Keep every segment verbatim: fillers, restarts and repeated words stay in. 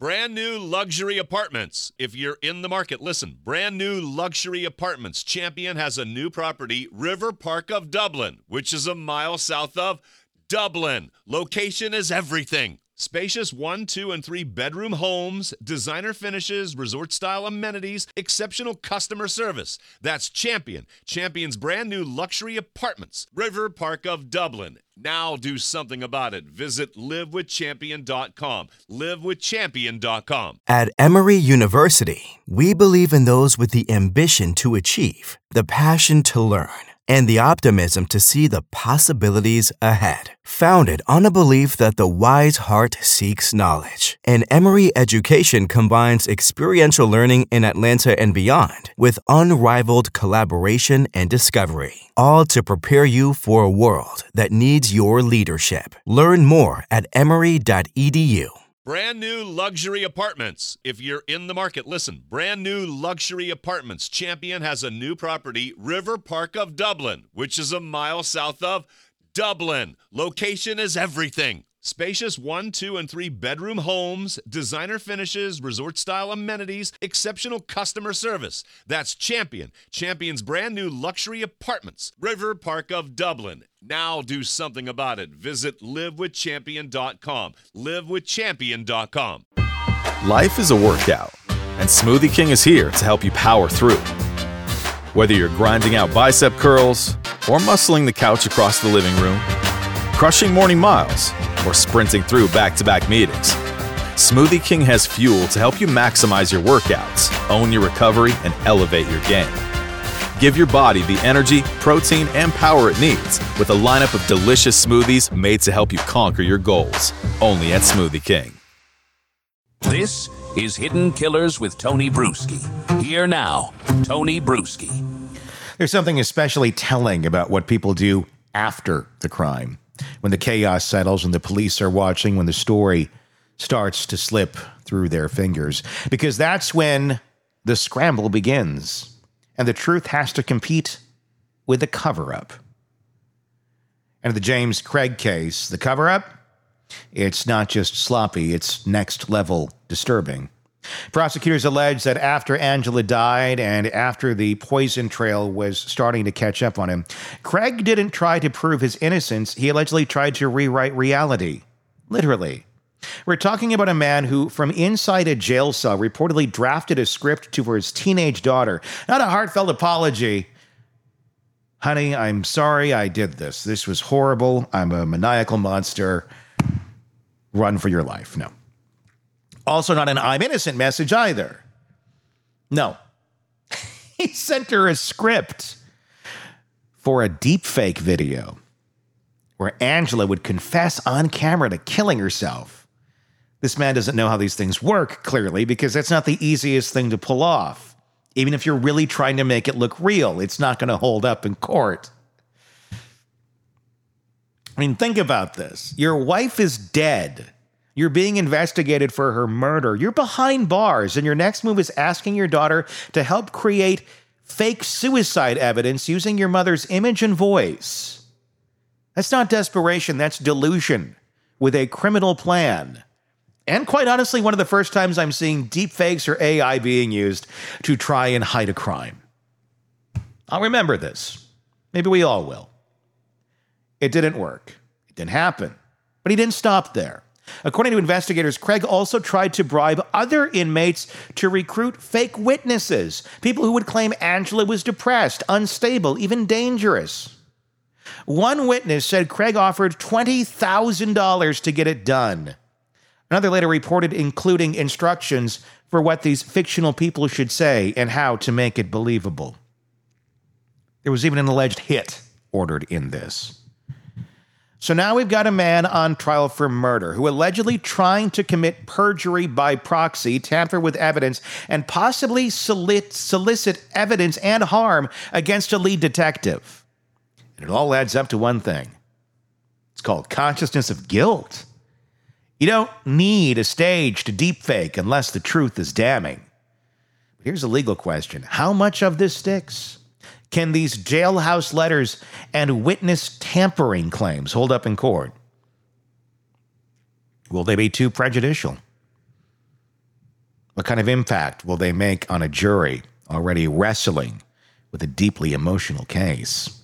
Brand new luxury apartments. If you're in the market, listen. Brand new luxury apartments. Champion has a new property, River Park of Dublin, which is a mile south of Dublin. Location is everything. Spacious one, two, and three bedroom homes, designer finishes, resort-style amenities, exceptional customer service. That's Champion. Champion's brand new luxury apartments. River Park of Dublin. Now do something about it. Visit live with champion dot com. live with champion dot com. At Emory University, we believe in those with the ambition to achieve, the passion to learn, and the optimism to see the possibilities ahead. Founded on a belief that the wise heart seeks knowledge, and Emory education combines experiential learning in Atlanta and beyond with unrivaled collaboration and discovery, all to prepare you for a world that needs your leadership. Learn more at emory dot e d u. Brand new luxury apartments. If you're in the market, listen. Brand new luxury apartments. Champion has a new property, River Park of Dublin, which is a mile south of Dublin. Location is everything. Spacious one, two, and three bedroom homes, designer finishes, resort-style amenities, exceptional customer service. That's Champion. Champion's brand new luxury apartments. River Park of Dublin. Now do something about it. Visit live with champion dot com. live with champion dot com. Life is a workout, and Smoothie King is here to help you power through. Whether you're grinding out bicep curls or muscling the couch across the living room, crushing morning miles, or sprinting through back-to-back meetings, Smoothie King has fuel to help you maximize your workouts, own your recovery, and elevate your game. Give your body the energy, protein, and power it needs with a lineup of delicious smoothies made to help you conquer your goals. Only at Smoothie King. This is Hidden Killers with Tony Bruschi. Here now, Tony Bruschi. There's something especially telling about what people do after the crime. When the chaos settles and the police are watching, when the story starts to slip through their fingers. Because that's when the scramble begins. And the truth has to compete with the cover-up. And in the James Craig case, the cover-up, it's not just sloppy, it's next-level disturbing. Prosecutors allege that after Angela died and after the poison trail was starting to catch up on him, Craig didn't try to prove his innocence. He allegedly tried to rewrite reality. Literally. We're talking about a man who, from inside a jail cell, reportedly drafted a script to for his teenage daughter. Not a heartfelt apology. Honey, I'm sorry I did this. This was horrible. I'm a maniacal monster. Run for your life. No. Also not an I'm innocent message either. No. He sent her a script for a deepfake video where Angela would confess on camera to killing herself. This man doesn't know how these things work, clearly, because that's not the easiest thing to pull off. Even if you're really trying to make it look real, it's not going to hold up in court. I mean, think about this. Your wife is dead. You're being investigated for her murder. You're behind bars, and your next move is asking your daughter to help create fake suicide evidence using your mother's image and voice. That's not desperation, that's delusion with a criminal plan. And quite honestly, one of the first times I'm seeing deepfakes or A I being used to try and hide a crime. I'll remember this. Maybe we all will. It didn't work. It didn't happen. But he didn't stop there. According to investigators, Craig also tried to bribe other inmates to recruit fake witnesses, people who would claim Angela was depressed, unstable, even dangerous. One witness said Craig offered twenty thousand dollars to get it done. Another later reported including instructions for what these fictional people should say and how to make it believable. There was even an alleged hit ordered in this. So now we've got a man on trial for murder who allegedly trying to commit perjury by proxy, tamper with evidence, and possibly solicit evidence and harm against a lead detective. And it all adds up to one thing. It's called consciousness of guilt. You don't need a staged deepfake unless the truth is damning. But here's a legal question. How much of this sticks? Can these jailhouse letters and witness tampering claims hold up in court? Will they be too prejudicial? What kind of impact will they make on a jury already wrestling with a deeply emotional case?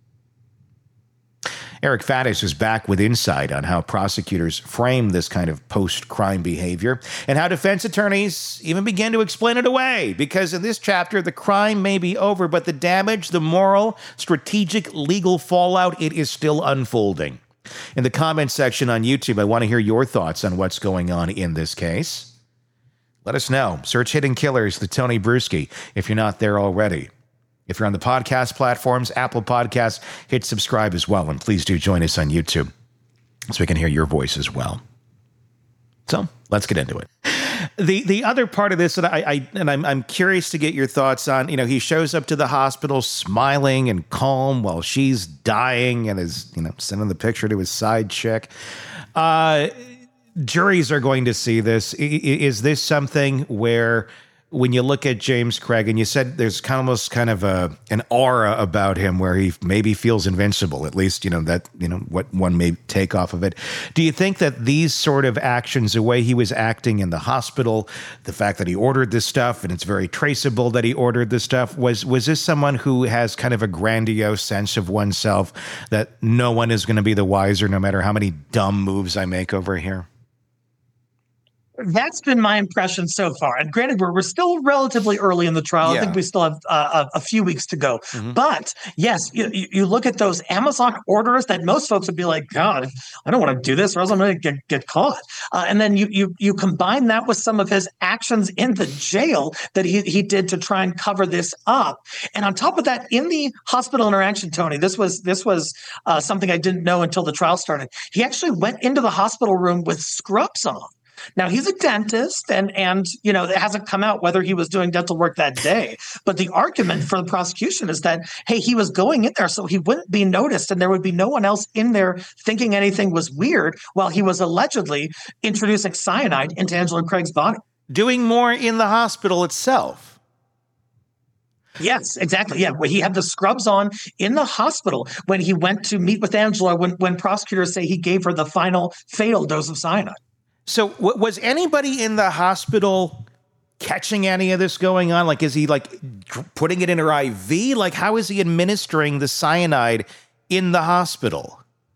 Eric Faddis is back with insight on how prosecutors frame this kind of post-crime behavior and how defense attorneys even begin to explain it away. Because in this chapter, the crime may be over, but the damage, the moral, strategic, legal fallout, it is still unfolding. In the comments section on YouTube, I want to hear your thoughts on what's going on in this case. Let us know. Search Hidden Killers, the Tony Bruschi, if you're not there already. If you're on the podcast platforms, Apple Podcasts, hit subscribe as well. And please do join us on YouTube so we can hear your voice as well. So let's get into it. The the other part of this that I, I and I'm I'm curious to get your thoughts on, you know, he shows up to the hospital smiling and calm while she's dying and is, you know, sending the picture to his side chick. Uh, juries are going to see this. I, is this something where, when you look at James Craig, and you said there's kind of almost kind of a an aura about him where he maybe feels invincible, at least, you know, that, you know, what one may take off of it. Do you think that these sort of actions, the way he was acting in the hospital, the fact that he ordered this stuff, and it's very traceable that he ordered this stuff, was was this someone who has kind of a grandiose sense of oneself that no one is going to be the wiser no matter how many dumb moves I make over here? That's been my impression so far. And granted, we're, we're still relatively early in the trial. Yeah. I think we still have uh, a, a few weeks to go. Mm-hmm. But yes, you, you look at those Amazon orders that most folks would be like, God, I don't want to do this or else I'm going to get, get caught. Uh, and then you, you you combine that with some of his actions in the jail that he, he did to try and cover this up. And on top of that, in the hospital interaction, Tony, this was, this was uh, something I didn't know until the trial started. He actually went into the hospital room with scrubs on. Now, he's a dentist, and, and you know, it hasn't come out whether he was doing dental work that day. But the argument for the prosecution is that, hey, he was going in there so he wouldn't be noticed and there would be no one else in there thinking anything was weird while he was allegedly introducing cyanide into Angela Craig's body. Doing more in the hospital itself. Yes, exactly. Yeah, he had the scrubs on in the hospital when he went to meet with Angela when, when prosecutors say he gave her the final fatal dose of cyanide. So w- was anybody in the hospital catching any of this going on? Like, is he like putting it in her I V? Like, how is he administering the cyanide in the hospital?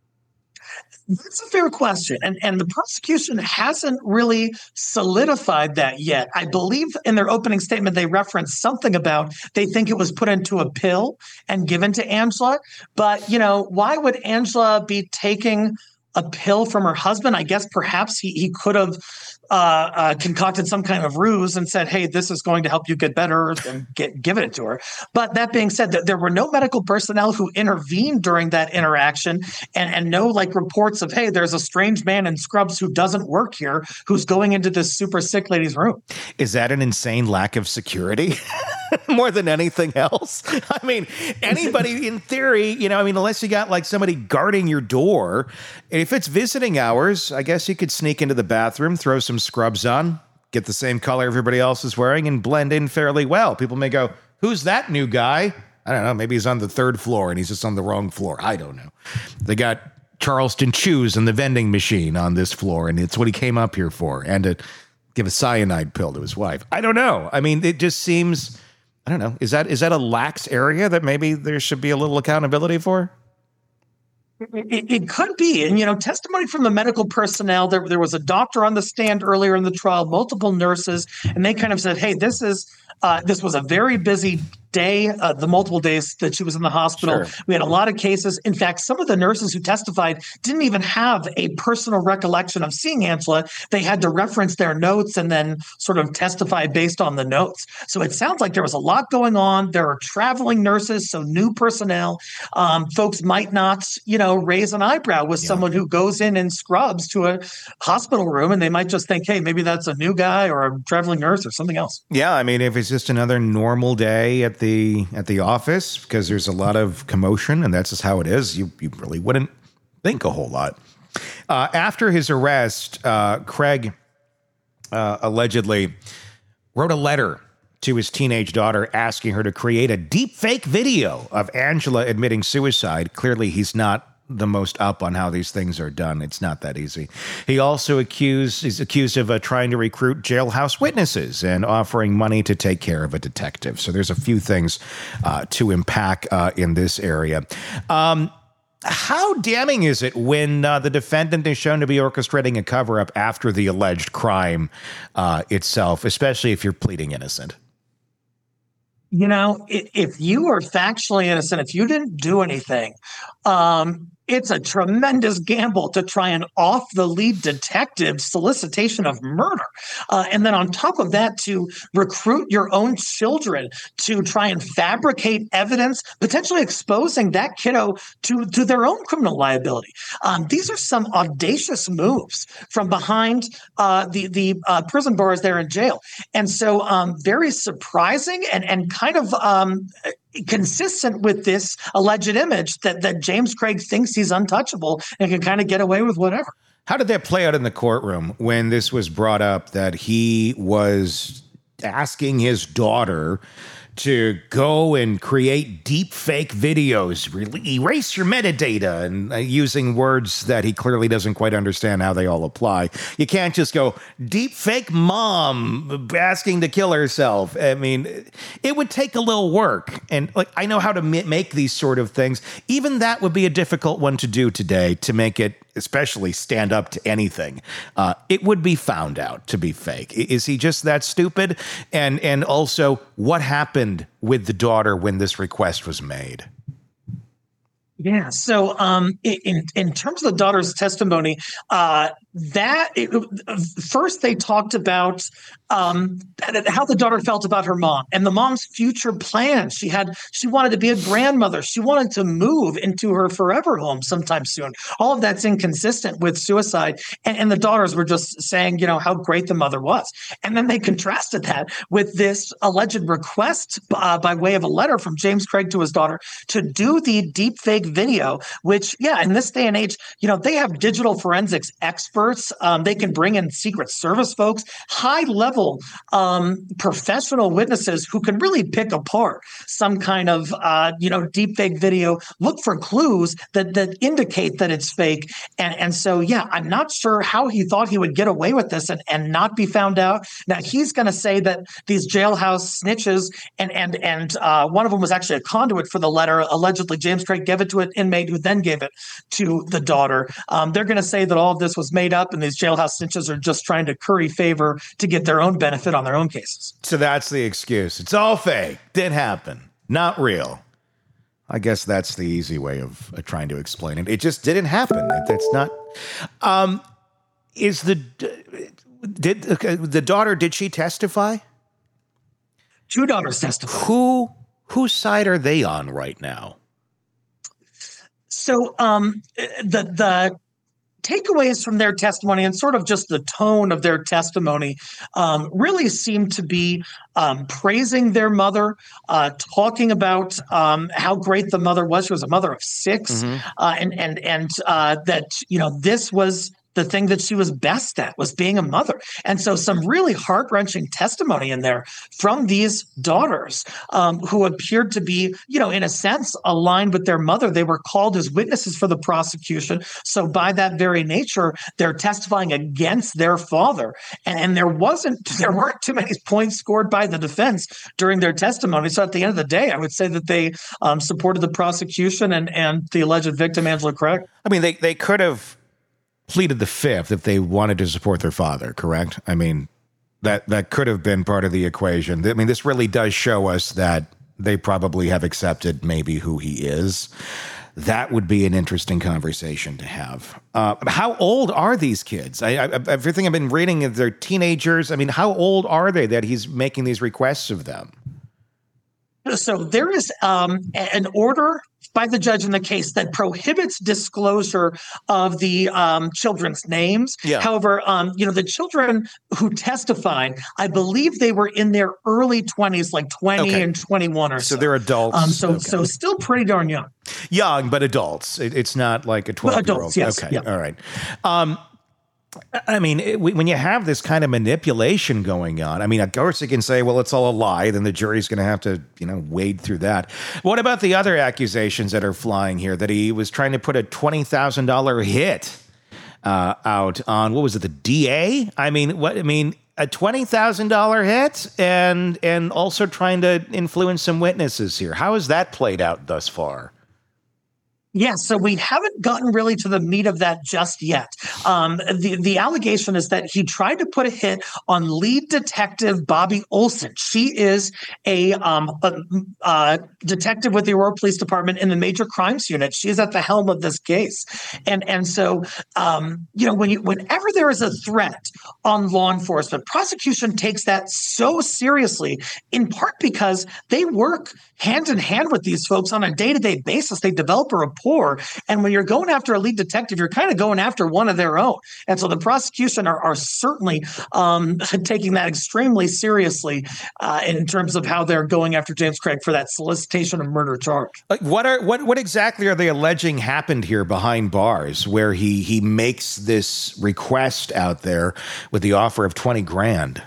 That's a fair question. And, and the prosecution hasn't really solidified that yet. I believe in their opening statement, they referenced something about they think it was put into a pill and given to Angela. But, you know, why would Angela be taking a pill from her husband? I guess perhaps he, he could have uh, uh, concocted some kind of ruse and said, hey, this is going to help you get better, and get, given it to her. But that being said, that there were no medical personnel who intervened during that interaction, and, and no like reports of, hey, there's a strange man in scrubs who doesn't work here, who's going into this super sick lady's room. Is that an insane lack of security? More than anything else? I mean, anybody in theory, you know, I mean, unless you got like somebody guarding your door, if it's visiting hours, I guess you could sneak into the bathroom, throw some scrubs on, get the same color everybody else is wearing, and blend in fairly well. People may go, who's that new guy? I don't know. Maybe he's on the third floor and he's just on the wrong floor. I don't know. They got Charleston Chews and the vending machine on this floor, and it's what he came up here for, and to give a cyanide pill to his wife. I don't know. I mean, it just seems... I don't know. Is that is that a lax area that maybe there should be a little accountability for? It, it could be. And, you know, testimony from the medical personnel, there, there was a doctor on the stand earlier in the trial, multiple nurses, and they kind of said, hey, this is uh, this was a very busy day, uh, the multiple days that she was in the hospital. Sure. We had a lot of cases. In fact, some of the nurses who testified didn't even have a personal recollection of seeing Angela. They had to reference their notes and then sort of testify based on the notes. So it sounds like there was a lot going on. There are traveling nurses, so new personnel. Um, folks might not, you know, raise an eyebrow with yeah. someone who goes in in scrubs to a hospital room, and they might just think, hey, maybe that's a new guy or a traveling nurse or something else. Yeah, I mean, if it's just another normal day at the The, at the office, because there's a lot of commotion and that's just how it is, you, you really wouldn't think a whole lot. Uh, after his arrest, uh, Craig uh, allegedly wrote a letter to his teenage daughter asking her to create a deep fake video of Angela admitting suicide. Clearly, he's not the most up on how these things are done. It's not that easy. He also accused is accused of uh, trying to recruit jailhouse witnesses and offering money to take care of a detective. So there's a few things uh, to unpack uh, in this area. Um, how damning is it when uh, the defendant is shown to be orchestrating a cover-up after the alleged crime uh, itself, especially if you're pleading innocent? You know, if you are factually innocent, if you didn't do anything, um, it's a tremendous gamble to try and off the lead detective solicitation of murder. Uh, and then on top of that, to recruit your own children to try and fabricate evidence, potentially exposing that kiddo to, to their own criminal liability. Um, these are some audacious moves from behind uh, the, the uh, prison bars there in jail. And so um, very surprising and, and kind of um, consistent with this alleged image that, that James Craig thinks he's untouchable and can kind of get away with whatever. How did that play out in the courtroom when this was brought up that he was asking his daughter to go and create deep fake videos, really erase your metadata, and uh, using words that he clearly doesn't quite understand how they all apply? You can't just go deep fake mom asking to kill herself. I mean, it would take a little work. And like, I know how to m- make these sort of things. Even that would be a difficult one to do today, to make it especially stand up to anything. Uh, it would be found out to be fake. Is he just that stupid? And and also, what happened with the daughter when this request was made? Yeah. So um, in in terms of the daughter's testimony, uh, that it, first they talked about um, how the daughter felt about her mom and the mom's future plans. She had she wanted to be a grandmother. She wanted to move into her forever home sometime soon. All of that's inconsistent with suicide. And, and the daughters were just saying, you know, how great the mother was. And then they contrasted that with this alleged request uh, by way of a letter from James Craig to his daughter to do the deep fake video, which, yeah, in this day and age, you know, they have digital forensics experts. Um, they can bring in Secret Service folks, high level um, professional witnesses who can really pick apart some kind of, uh, you know, deep fake video, look for clues that that indicate that it's fake. And, and so, yeah, I'm not sure how he thought he would get away with this and, and not be found out. Now, he's going to say that these jailhouse snitches, and and and uh, one of them was actually a conduit for the letter. Allegedly, James Craig gave it to an inmate who then gave it to the daughter. Um, they're going to say that all of this was made up and these jailhouse snitches are just trying to curry favor to get their own benefit on their own cases. So that's the excuse. It's all fake. Did happen. Not real. I guess that's the easy way of uh, trying to explain it. It just didn't happen. That's not. Um, is the did uh, the daughter? Did she testify? Two daughters testified. Who whose side are they on right now? So um, the the. takeaways from their testimony and sort of just the tone of their testimony um, really seemed to be um, praising their mother, uh, talking about um, how great the mother was. She was a mother of six, mm-hmm. uh, and and and uh, that you know this was the thing that she was best at, was being a mother. And so some really heart-wrenching testimony in there from these daughters um, who appeared to be, you know, in a sense, aligned with their mother. They were called as witnesses for the prosecution. So by that very nature, they're testifying against their father. And, and there wasn't, there weren't too many points scored by the defense during their testimony. So at the end of the day, I would say that they um, supported the prosecution and, and the alleged victim, Angela Craig. I mean, they, they could have pleaded the fifth if they wanted to support their father, correct? I mean, that that could have been part of the equation. I mean, this really does show us that they probably have accepted maybe who he is. That would be an interesting conversation to have. Uh, how old are these kids? I, I, everything I've been reading is they're teenagers. I mean, how old are they that he's making these requests of them? So there is um, an order by the judge in the case that prohibits disclosure of the um, children's names. Yeah. However, um, you know, the children who testified, I believe they were in their early twenties, like twenty okay. and twenty-one or so. So they're adults. Um, so, okay. so still pretty darn young. Young, but adults. It, it's not like a twelve-year-old. Adults, yes. Okay, yeah. all right. Um, I mean, it, when you have this kind of manipulation going on, I mean, of course you can say, well, it's all a lie. Then the jury's going to have to, you know, wade through that. What about the other accusations that are flying here? That he was trying to put a twenty thousand dollars hit uh, out on, what was it, the D A? I mean, what, I mean, a twenty thousand dollars hit and, and also trying to influence some witnesses here. How has that played out thus far? Yeah, so we haven't gotten really to the meat of that just yet. Um, the, the allegation is that he tried to put a hit on lead detective Bobby Olson. She is a, um, a, a detective with the Aurora Police Department in the Major Crimes Unit. She is at the helm of this case. And and so, um, you know, when you whenever there is a threat on law enforcement, prosecution takes that so seriously, in part because they work hand in hand with these folks on a day-to-day basis. They develop a rapport. And when you're going after a lead detective, you're kind of going after one of their own. And so the prosecution are, are certainly um, taking that extremely seriously uh, in terms of how they're going after James Craig for that solicitation of murder charge. Like what are what what exactly are they alleging happened here behind bars, where he he makes this request out there with the offer of twenty grand?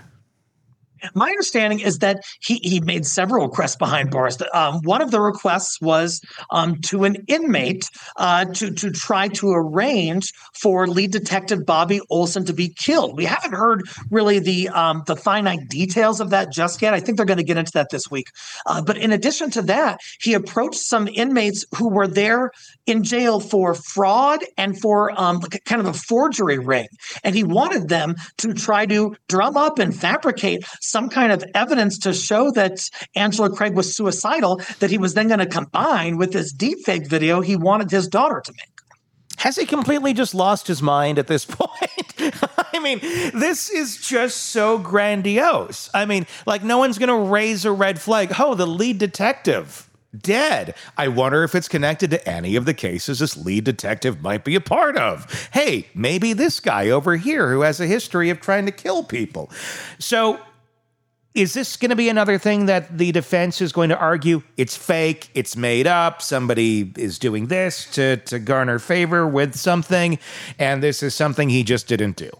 My understanding is that he, he made several requests behind bars. Um, one of the requests was um, to an inmate uh, to, to try to arrange for lead detective Bobby Olson to be killed. We haven't heard really the um, the finite details of that just yet. I think they're going to get into that this week. Uh, but in addition to that, he approached some inmates who were there in jail for fraud and for um, kind of a forgery ring. And he wanted them to try to drum up and fabricate some kind of evidence to show that Angela Craig was suicidal, that he was then going to combine with this deepfake video he wanted his daughter to make. Has he completely just lost his mind at this point? I mean, this is just so grandiose. I mean, like, no one's going to raise a red flag. Oh, the lead detective dead. I wonder if it's connected to any of the cases this lead detective might be a part of. Hey, maybe this guy over here who has a history of trying to kill people. So is this going to be another thing that the defense is going to argue it's fake, it's made up, somebody is doing this to, to garner favor with something, and this is something he just didn't do?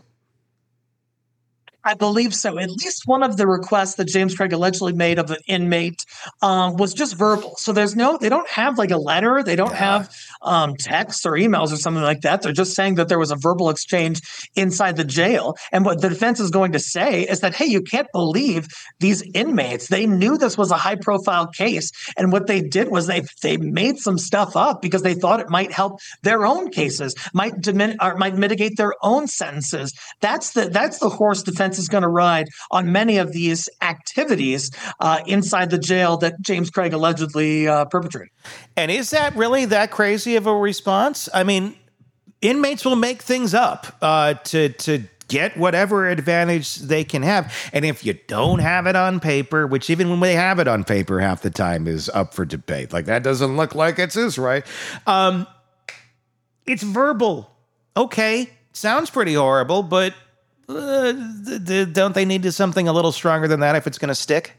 I believe so. At least one of the requests that James Craig allegedly made of an inmate um, was just verbal. So there's no, they don't have like a letter. They don't have um, texts or emails or something like that. They're just saying that there was a verbal exchange inside the jail. And what the defense is going to say is that, hey, you can't believe these inmates. They knew this was a high profile case. And what they did was they they made some stuff up because they thought it might help their own cases, might dimin- or might mitigate their own sentences. That's the, that's the horse defense is going to ride on many of these activities uh, inside the jail that James Craig allegedly uh, perpetrated. And is that really that crazy of a response? I mean, inmates will make things up uh, to to get whatever advantage they can have. And if you don't have it on paper, which even when they have it on paper half the time is up for debate, like that doesn't look like it's his right. Um, it's verbal. Okay, sounds pretty horrible, but Uh, th- th- don't they need to something a little stronger than that if it's going to stick?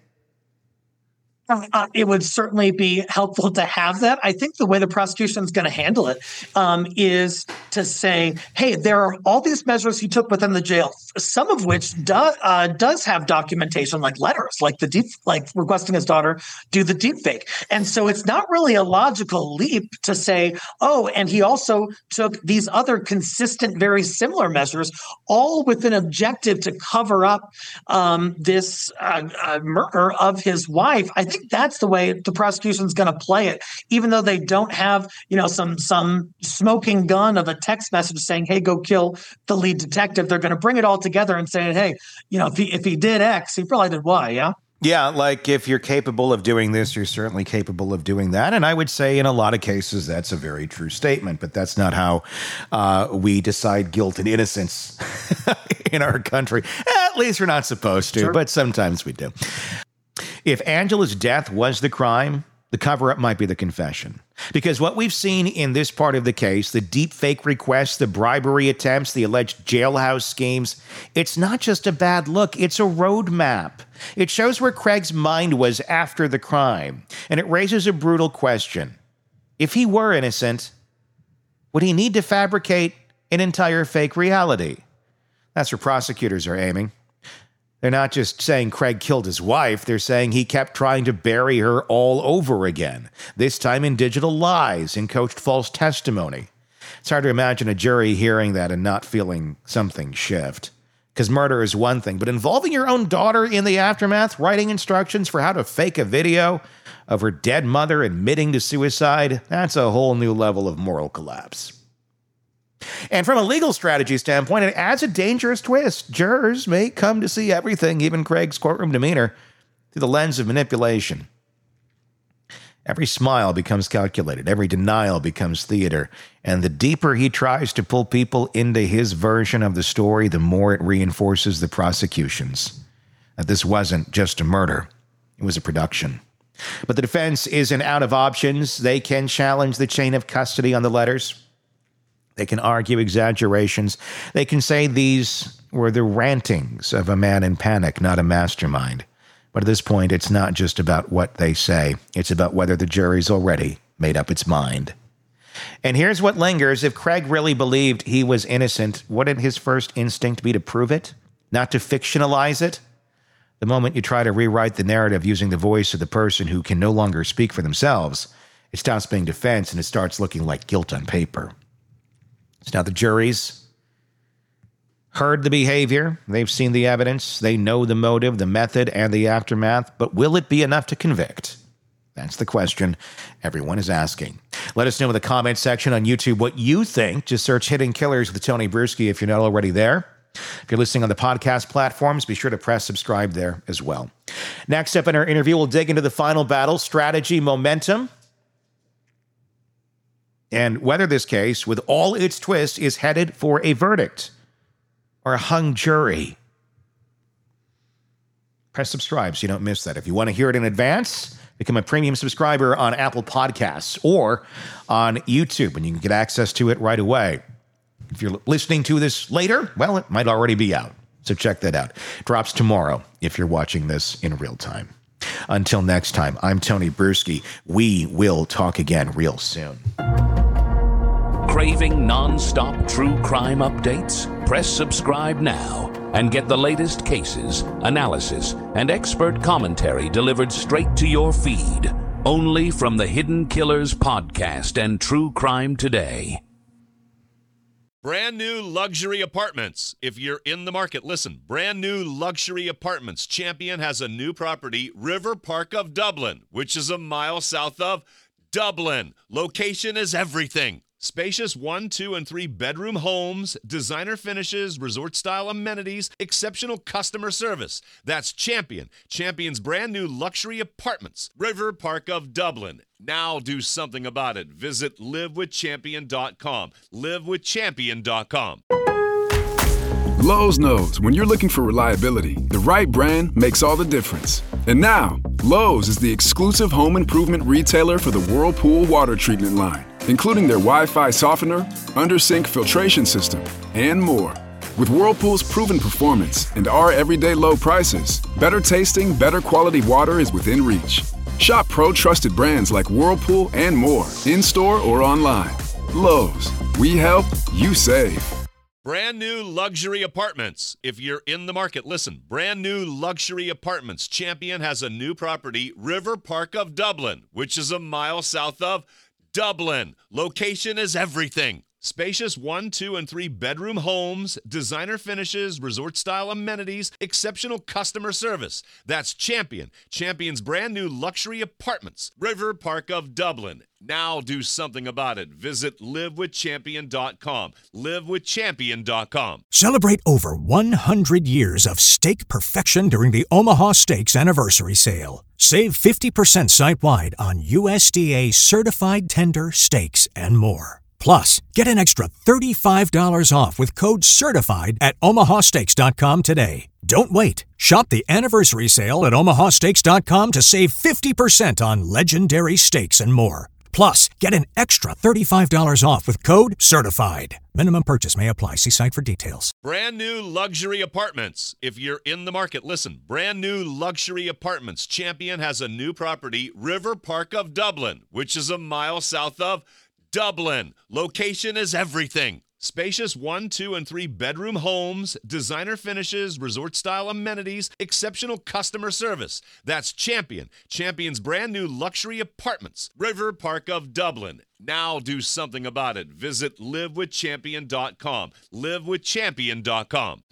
Uh, it would certainly be helpful to have that. I think the way the prosecution is going to handle it um, is to say, hey, there are all these measures he took within the jail, some of which do, uh, does have documentation, like letters, like the deep, like requesting his daughter do the deep fake. And so it's not really a logical leap to say, oh, and he also took these other consistent, very similar measures, all with an objective to cover up um, this uh, uh, murder of his wife. I think that's the way the prosecution is going to play it, even though they don't have, you know, some some smoking gun of a text message saying, hey, go kill the lead detective. They're going to bring it all together and say, hey, you know, if he if he did X, he probably did Y. Yeah. Yeah, like if you're capable of doing this, you're certainly capable of doing that. And I would say in a lot of cases, that's a very true statement. But that's not how uh, we decide guilt and innocence in our country. At least we're not supposed to, sure. But sometimes we do. If Angela's death was the crime, the cover-up might be the confession. Because what we've seen in this part of the case, the deep fake requests, the bribery attempts, the alleged jailhouse schemes, it's not just a bad look, it's a roadmap. It shows where Craig's mind was after the crime, and it raises a brutal question. If he were innocent, would he need to fabricate an entire fake reality? That's where prosecutors are aiming. They're not just saying Craig killed his wife, they're saying he kept trying to bury her all over again, this time in digital lies and coached false testimony. It's hard to imagine a jury hearing that and not feeling something shift. Because murder is one thing, but involving your own daughter in the aftermath, writing instructions for how to fake a video of her dead mother admitting to suicide, that's a whole new level of moral collapse. And from a legal strategy standpoint, it adds a dangerous twist. Jurors may come to see everything, even Craig's courtroom demeanor, through the lens of manipulation. Every smile becomes calculated. Every denial becomes theater. And the deeper he tries to pull people into his version of the story, the more it reinforces the prosecution's. That this wasn't just a murder. It was a production. But the defense isn't out of options. They can challenge the chain of custody on the letters. They can argue exaggerations. They can say these were the rantings of a man in panic, not a mastermind. But at this point, it's not just about what they say. It's about whether the jury's already made up its mind. And here's what lingers. If Craig really believed he was innocent, wouldn't his first instinct be to prove it? Not to fictionalize it? The moment you try to rewrite the narrative using the voice of the person who can no longer speak for themselves, it stops being defense and it starts looking like guilt on paper. So now the jury's heard the behavior, they've seen the evidence, they know the motive, the method, and the aftermath, but will it be enough to convict? That's the question everyone is asking. Let us know in the comments section on YouTube what you think. Just search Hidden Killers with Tony Bruschi if you're not already there. If you're listening on the podcast platforms, be sure to press subscribe there as well. Next up in our interview, we'll dig into the final battle, strategy, momentum, and whether this case, with all its twists, is headed for a verdict or a hung jury. Press subscribe so you don't miss that. If you want to hear it in advance, become a premium subscriber on Apple Podcasts or on YouTube, and you can get access to it right away. If you're listening to this later, well, it might already be out. So check that out. Drops tomorrow if you're watching this in real time. Until next time, I'm Tony Bruschi. We will talk again real soon. Craving non-stop true crime updates? Press subscribe now and get the latest cases, analysis, and expert commentary delivered straight to your feed. Only from the Hidden Killers podcast and True Crime Today. Brand new luxury apartments. If you're in the market, listen. Brand new luxury apartments. Champion has a new property, River Park of Dublin, which is a mile south of Dublin. Location is everything. Spacious one, two, and three bedroom homes, designer finishes, resort-style amenities, exceptional customer service. That's Champion. Champion's brand new luxury apartments. River Park of Dublin. Now do something about it. Visit live with champion dot com. live with champion dot com. Lowe's knows when you're looking for reliability, the right brand makes all the difference. And now, Lowe's is the exclusive home improvement retailer for the Whirlpool water treatment line, including their Wi-Fi softener, under-sink filtration system, and more. With Whirlpool's proven performance and our everyday low prices, better tasting, better quality water is within reach. Shop pro-trusted brands like Whirlpool and more, in-store or online. Lowe's, we help, you save. Brand new luxury apartments. If you're in the market, listen. Brand new luxury apartments. Champion has a new property, River Park of Dublin, which is a mile south of Dublin. Location is everything. Spacious one, two, and three bedroom homes, designer finishes, resort-style amenities, exceptional customer service. That's Champion. Champion's brand new luxury apartments. River Park of Dublin. Now do something about it. Visit live with champion dot com. live with champion dot com. Celebrate over one hundred years of steak perfection during the Omaha Steaks Anniversary Sale. Save fifty percent site-wide on U S D A-certified tender steaks and more. Plus, get an extra thirty-five dollars off with code CERTIFIED at omaha steaks dot com today. Don't wait. Shop the anniversary sale at omaha steaks dot com to save fifty percent on legendary steaks and more. Plus, get an extra thirty-five dollars off with code CERTIFIED. Minimum purchase may apply. See site for details. Brand new luxury apartments. If you're in the market, listen. Brand new luxury apartments. Champion has a new property, River Park of Dublin, which is a mile south of Dublin. Location is everything. Spacious one, two, and three bedroom homes, designer finishes, resort-style amenities, exceptional customer service. That's Champion. Champion's brand new luxury apartments. River Park of Dublin. Now do something about it. Visit live with champion dot com. live with champion dot com.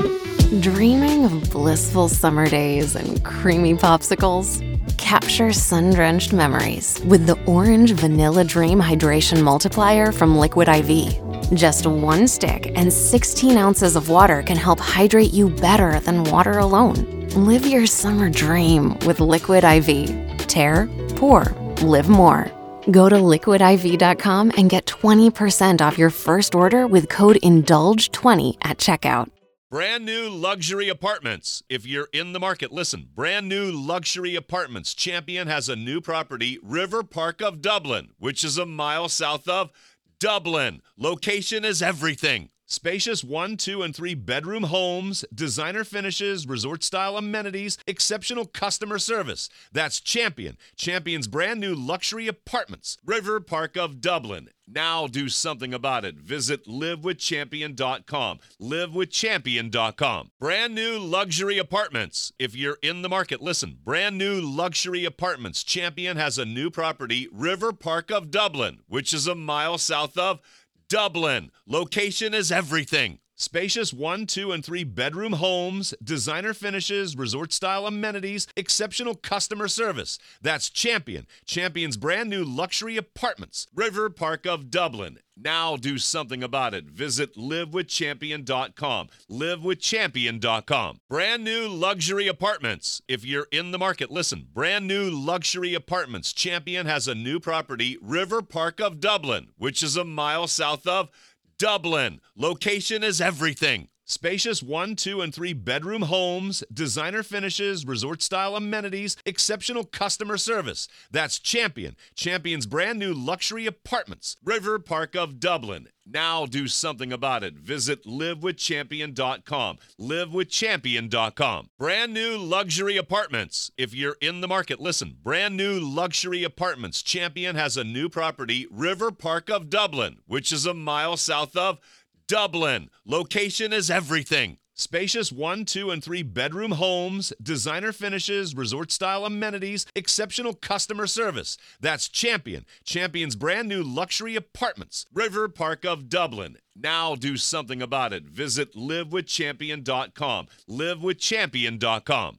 Dreaming of blissful summer days and creamy popsicles? Capture sun-drenched memories with the Orange Vanilla Dream Hydration Multiplier from Liquid I V. Just one stick and sixteen ounces of water can help hydrate you better than water alone. Live your summer dream with Liquid I V. Tear, pour, live more. Go to liquid I V dot com and get twenty percent off your first order with code indulge twenty at checkout. Brand new luxury apartments. If you're in the market, listen. Brand new luxury apartments. Champion has a new property, River Park of Dublin, which is a mile south of Dublin. Location is everything. Spacious one, two, and three bedroom homes, designer finishes, resort-style amenities, exceptional customer service. That's Champion. Champion's brand new luxury apartments. River Park of Dublin. Now do something about it. Visit live with champion dot com. live with champion dot com. Brand new luxury apartments. If you're in the market, listen. Brand new luxury apartments. Champion has a new property, River Park of Dublin, which is a mile south of Dublin. Location is everything. Spacious one, two, and three bedroom homes, designer finishes, resort-style amenities, exceptional customer service. That's Champion. Champion's brand new luxury apartments. River Park of Dublin. Now do something about it. Visit live with champion dot com. live with champion dot com. Brand new luxury apartments. If you're in the market, listen. Brand new luxury apartments. Champion has a new property, River Park of Dublin, which is a mile south of Dublin. Location is everything. Spacious one, two, and three bedroom homes, designer finishes, resort-style amenities, exceptional customer service. That's Champion. Champion's brand new luxury apartments. River Park of Dublin. Now do something about it. Visit live with champion dot com. live with champion dot com. Brand new luxury apartments. If you're in the market, listen. Brand new luxury apartments. Champion has a new property, River Park of Dublin, which is a mile south of Dublin. Location is everything. Spacious one, two, and three bedroom homes, designer finishes, resort-style amenities, exceptional customer service. That's Champion. Champion's brand new luxury apartments. River Park of Dublin. Now do something about it. Visit live with champion dot com. live with champion dot com.